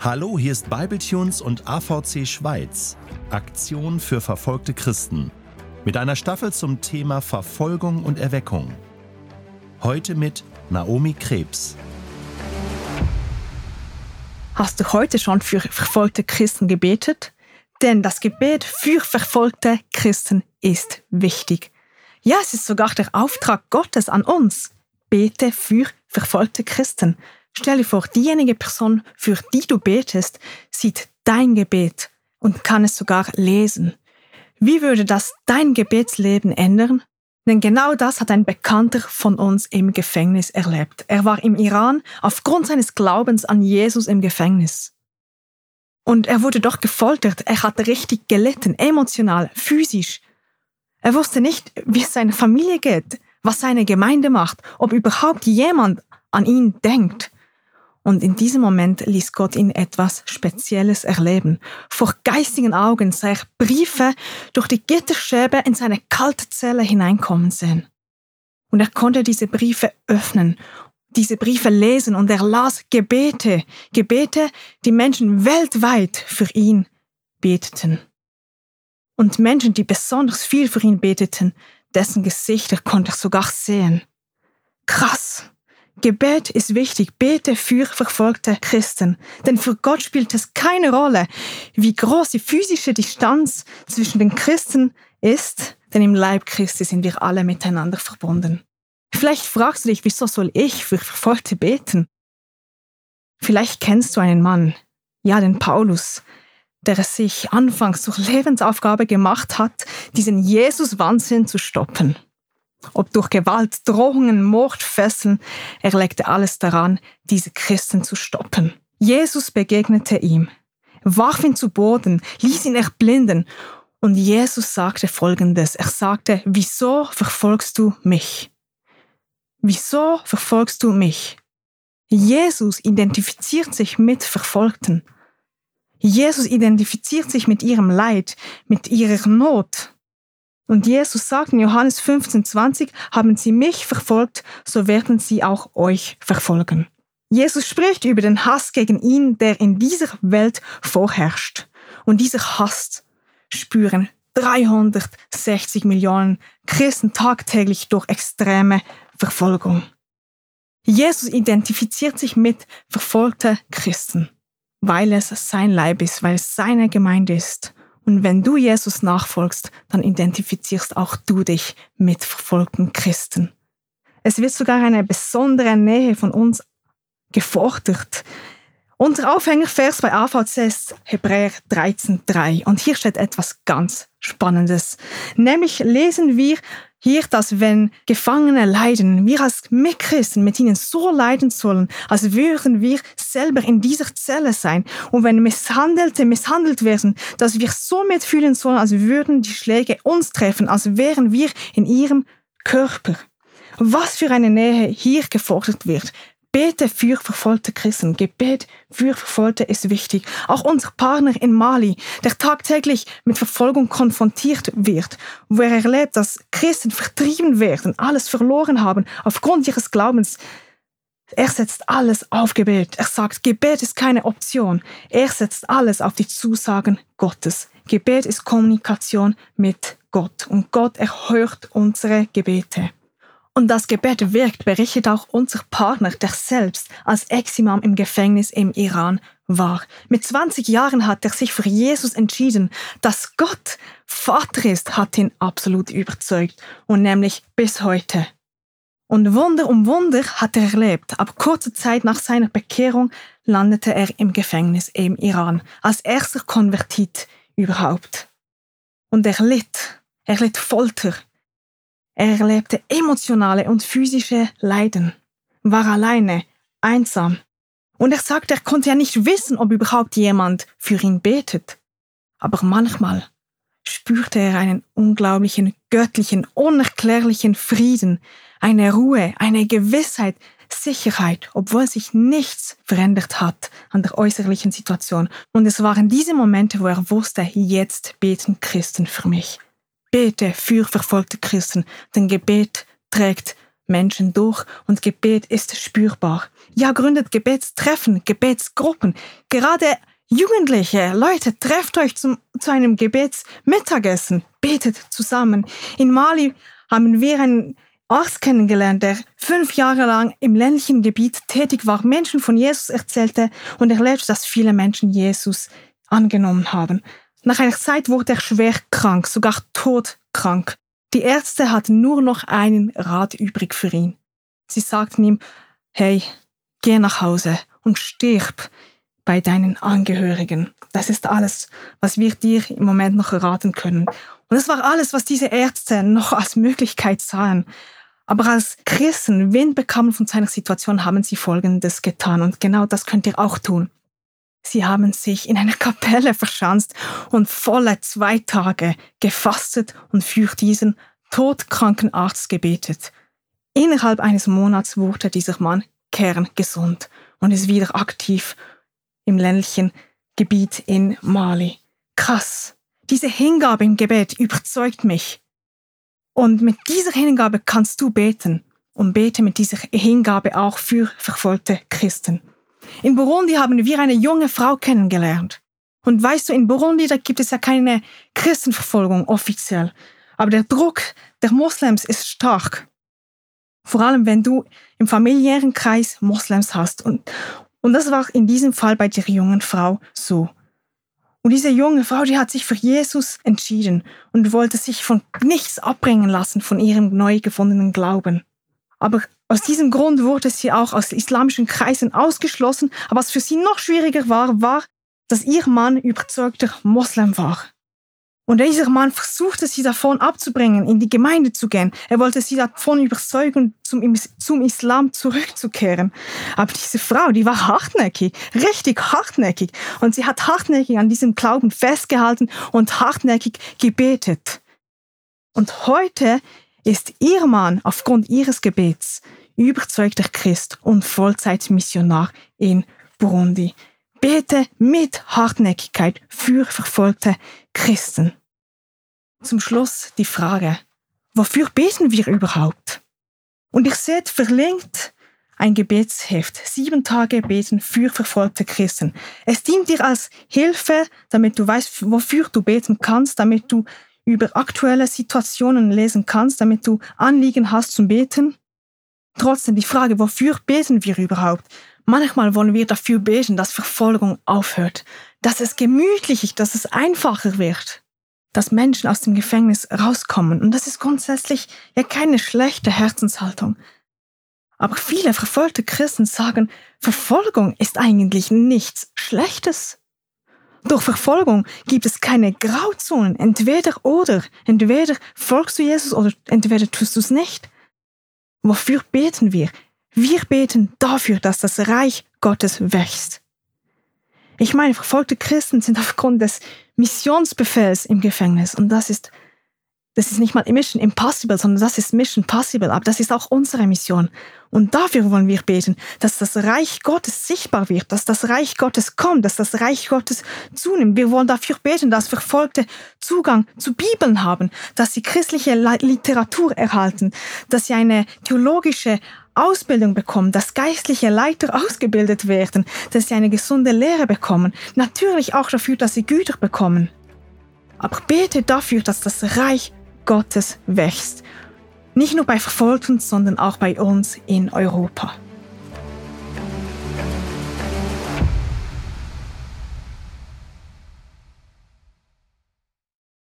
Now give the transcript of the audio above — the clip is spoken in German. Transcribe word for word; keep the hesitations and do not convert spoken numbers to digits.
Hallo, hier ist Bibletunes und A V C Schweiz, Aktion für verfolgte Christen, mit einer Staffel zum Thema Verfolgung und Erweckung. Heute mit Naomi Krebs. Hast du heute schon für verfolgte Christen gebetet? Denn das Gebet für verfolgte Christen ist wichtig. Ja, es ist sogar der Auftrag Gottes an uns. Bete für verfolgte Christen. Stell dir vor, diejenige Person, für die du betest, sieht dein Gebet und kann es sogar lesen. Wie würde das dein Gebetsleben ändern? Denn genau das hat ein Bekannter von uns im Gefängnis erlebt. Er war im Iran aufgrund seines Glaubens an Jesus im Gefängnis. Und er wurde doch gefoltert. Er hat richtig gelitten, emotional, physisch. Er wusste nicht, wie es seiner Familie geht, was seine Gemeinde macht, ob überhaupt jemand an ihn denkt. Und in diesem Moment ließ Gott ihn etwas Spezielles erleben. Vor geistigen Augen sah er Briefe durch die Gitterstäbe in seine kalte Zelle hineinkommen sehen. Und er konnte diese Briefe öffnen, diese Briefe lesen und er las Gebete, Gebete, die Menschen weltweit für ihn beteten. Und Menschen, die besonders viel für ihn beteten, dessen Gesichter konnte er sogar sehen. Krass! Gebet ist wichtig, bete für verfolgte Christen. Denn für Gott spielt es keine Rolle, wie groß die physische Distanz zwischen den Christen ist, denn im Leib Christi sind wir alle miteinander verbunden. Vielleicht fragst du dich, wieso soll ich für Verfolgte beten? Vielleicht kennst du einen Mann, ja, den Paulus, der es sich anfangs zur Lebensaufgabe gemacht hat, diesen Jesus-Wahnsinn zu stoppen. Ob durch Gewalt, Drohungen, Mord, Fesseln, er legte alles daran, diese Christen zu stoppen. Jesus begegnete ihm, warf ihn zu Boden, ließ ihn erblinden und Jesus sagte Folgendes. Er sagte, wieso verfolgst du mich? Wieso verfolgst du mich? Jesus identifiziert sich mit Verfolgten. Jesus identifiziert sich mit ihrem Leid, mit ihrer Not. Und Jesus sagt in Johannes fünfzehn zwanzig, haben sie mich verfolgt, so werden sie auch euch verfolgen. Jesus spricht über den Hass gegen ihn, der in dieser Welt vorherrscht. Und dieser Hass spüren dreihundertsechzig Millionen Christen tagtäglich durch extreme Verfolgung. Jesus identifiziert sich mit verfolgten Christen, weil es sein Leib ist, weil es seine Gemeinde ist. Und wenn du Jesus nachfolgst, dann identifizierst auch du dich mit verfolgten Christen. Es wird sogar eine besondere Nähe von uns gefordert. Unser Aufhängervers bei A V C ist Hebräer dreizehn drei und hier steht etwas ganz Spannendes. Nämlich lesen wir hier, dass wenn Gefangene leiden, wir als Mitchristen mit ihnen so leiden sollen, als würden wir selber in dieser Zelle sein. Und wenn Misshandelte misshandelt werden, dass wir so mitfühlen sollen, als würden die Schläge uns treffen, als wären wir in ihrem Körper. Was für eine Nähe hier gefordert wird. Bete für verfolgte Christen. Gebet für Verfolgte ist wichtig. Auch unser Partner in Mali, der tagtäglich mit Verfolgung konfrontiert wird, wo er erlebt, dass Christen vertrieben werden, alles verloren haben aufgrund ihres Glaubens. Er setzt alles auf Gebet. Er sagt, Gebet ist keine Option. Er setzt alles auf die Zusagen Gottes. Gebet ist Kommunikation mit Gott und Gott erhört unsere Gebete. Und das Gebet wirkt, berichtet auch unser Partner, der selbst als Ex-Imam im Gefängnis im Iran war. Mit zwanzig Jahren hat er sich für Jesus entschieden. Dass Gott Vater ist, hat ihn absolut überzeugt. Und nämlich bis heute. Und Wunder um Wunder hat er erlebt. Ab kurzer Zeit nach seiner Bekehrung landete er im Gefängnis im Iran. Als erster Konvertit überhaupt. Und er litt. Er litt Folter. Er erlebte emotionale und physische Leiden, war alleine, einsam. Und er sagte, er konnte ja nicht wissen, ob überhaupt jemand für ihn betet. Aber manchmal spürte er einen unglaublichen, göttlichen, unerklärlichen Frieden, eine Ruhe, eine Gewissheit, Sicherheit, obwohl sich nichts verändert hat an der äußerlichen Situation. Und es waren diese Momente, wo er wusste, jetzt beten Christen für mich. Bete für verfolgte Christen, denn Gebet trägt Menschen durch und Gebet ist spürbar. Ja, gründet Gebetstreffen, Gebetsgruppen. Gerade Jugendliche, Leute, trefft euch zum, zu einem Gebetsmittagessen. Betet zusammen. In Mali haben wir einen Arzt kennengelernt, der fünf Jahre lang im ländlichen Gebiet tätig war, Menschen von Jesus erzählte und erlebte, dass viele Menschen Jesus angenommen haben. Nach einer Zeit wurde er schwer krank, sogar todkrank. Die Ärzte hatten nur noch einen Rat übrig für ihn. Sie sagten ihm, hey, geh nach Hause und stirb bei deinen Angehörigen. Das ist alles, was wir dir im Moment noch raten können. Und das war alles, was diese Ärzte noch als Möglichkeit sahen. Aber als Christen Wind bekamen von seiner Situation, haben sie Folgendes getan. Und genau das könnt ihr auch tun. Sie haben sich in einer Kapelle verschanzt und volle zwei Tage gefastet und für diesen todkranken Arzt gebetet. Innerhalb eines Monats wurde dieser Mann kerngesund und ist wieder aktiv im ländlichen Gebiet in Mali. Krass. Diese Hingabe im Gebet überzeugt mich. Und mit dieser Hingabe kannst du beten. Und bete mit dieser Hingabe auch für verfolgte Christen. In Burundi haben wir eine junge Frau kennengelernt. Und weißt du, in Burundi, da gibt es ja keine Christenverfolgung offiziell. Aber der Druck der Moslems ist stark. Vor allem, wenn du im familiären Kreis Moslems hast. Und, und das war in diesem Fall bei der jungen Frau so. Und diese junge Frau, die hat sich für Jesus entschieden und wollte sich von nichts abbringen lassen von ihrem neu gefundenen Glauben. Aber aus diesem Grund wurde sie auch aus islamischen Kreisen ausgeschlossen. Aber was für sie noch schwieriger war, war, dass ihr Mann überzeugter Moslem war. Und dieser Mann versuchte sie davon abzubringen, in die Gemeinde zu gehen. Er wollte sie davon überzeugen, zum, zum Islam zurückzukehren. Aber diese Frau, die war hartnäckig, richtig hartnäckig. Und sie hat hartnäckig an diesem Glauben festgehalten und hartnäckig gebetet. Und heute ist ihr Mann aufgrund ihres Gebets überzeugter Christ und Vollzeitmissionar in Burundi. Bete mit Hartnäckigkeit für verfolgte Christen. Zum Schluss die Frage, wofür beten wir überhaupt? Und ihr seht verlinkt ein Gebetsheft, sieben Tage beten für verfolgte Christen. Es dient dir als Hilfe, damit du weißt, wofür du beten kannst, damit du über aktuelle Situationen lesen kannst, damit du Anliegen hast zum Beten. Trotzdem die Frage, wofür beten wir überhaupt? Manchmal wollen wir dafür beten, dass Verfolgung aufhört, dass es gemütlich ist, dass es einfacher wird, dass Menschen aus dem Gefängnis rauskommen. Und das ist grundsätzlich ja keine schlechte Herzenshaltung. Aber viele verfolgte Christen sagen, Verfolgung ist eigentlich nichts Schlechtes. Durch Verfolgung gibt es keine Grauzonen, entweder oder. Entweder folgst du Jesus oder entweder tust du es nicht. Wofür beten wir? Wir beten dafür, dass das Reich Gottes wächst. Ich meine, verfolgte Christen sind aufgrund des Missionsbefehls im Gefängnis. Und das ist, das ist nicht mal Mission Impossible, sondern das ist Mission Possible. Aber das ist auch unsere Mission. Und dafür wollen wir beten, dass das Reich Gottes sichtbar wird, dass das Reich Gottes kommt, dass das Reich Gottes zunimmt. Wir wollen dafür beten, dass Verfolgte Zugang zu Bibeln haben, dass sie christliche Literatur erhalten, dass sie eine theologische Ausbildung bekommen, dass geistliche Leiter ausgebildet werden, dass sie eine gesunde Lehre bekommen. Natürlich auch dafür, dass sie Güter bekommen. Aber bete dafür, dass das Reich Gottes wächst. Nicht nur bei Verfolgten, sondern auch bei uns in Europa.